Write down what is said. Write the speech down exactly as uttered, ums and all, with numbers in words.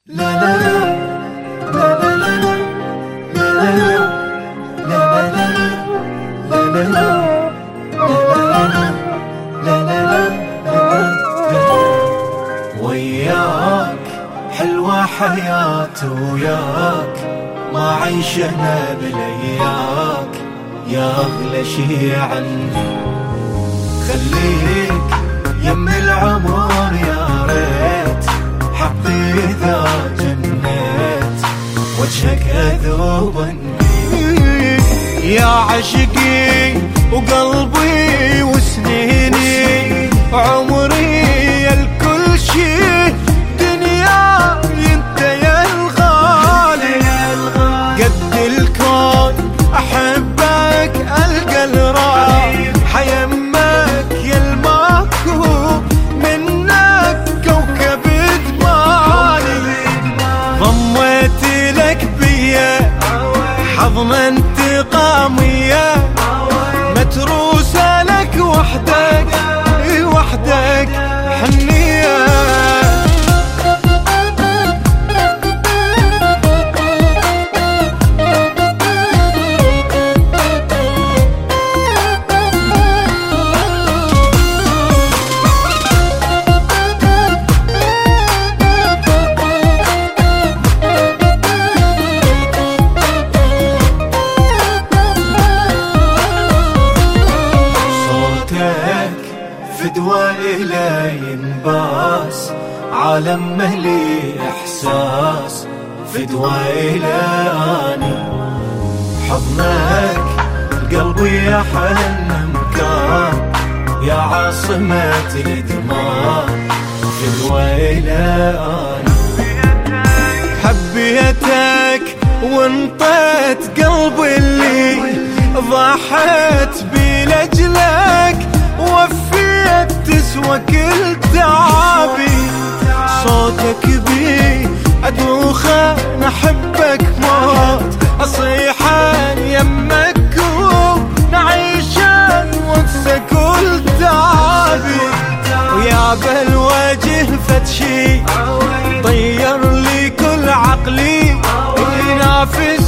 لا لا لا لا لا لا لا لا لا وياك حلوة حياتي وياك ما عيشنا بلياك يا أغلى شي عندي خليك يم العمر يا ريت حقي إذا جنيت وجهك أذوبني يا عشقي وقلبي وسنيني عمري الكل شي دنيا انت يا الغالي قد الكون احبك القى الراح يمك يا الماكو منك كوكب جمالي ضميت لك بيا حضن انتقامية متروسة لك وحدك وحدك حنية فدوى إلى ينباس عالم مهلي إحساس فدوى إلى أني حضنك قلبي يا حن مكان يا عاصمة الدماء فدوى إلى أني حبيتك وانطيت قلبي اللي ضحت بي لأجلك وفيت تسوى كل تعابي صوتك بي أدوخة نحبك موت أصيحان يمك ونعيشان وانسى كل تعابي ويا بالوجه فتشي طير لي كل عقلي ينافس